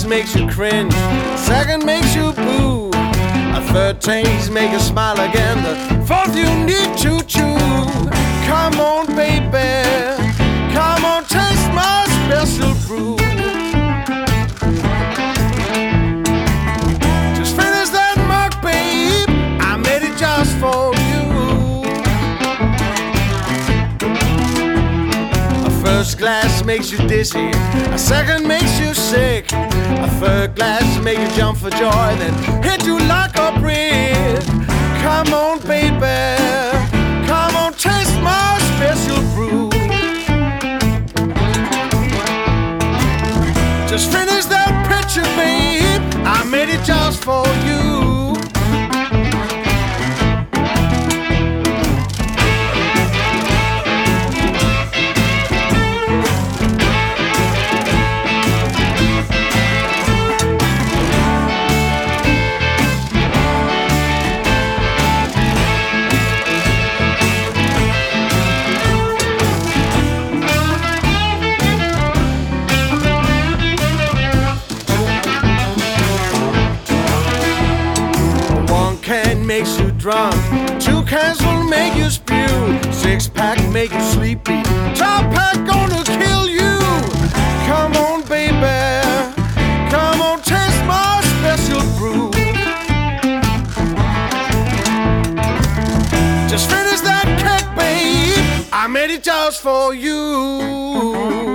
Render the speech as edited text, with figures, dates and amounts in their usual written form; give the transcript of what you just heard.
makes you cringe, second makes you boo, a third taste make you smile again, the fourth you need to chew. Come on, baby, come on, taste my special brew. Just finish that mug, babe, I made it just for you. A first glass makes you dizzy, a second makes you sick, a third glass makes you jump for joy, then hit you like a brick. Come on, baby, come on, taste my special brew. Just finish that picture, babe, I made it just for you. Makes you drunk, 2 cans will make you spew, 6-pack make you sleepy, top pack gonna kill you. Come on, baby, come on, taste my special brew. Just finish that cake, babe, I made it just for you.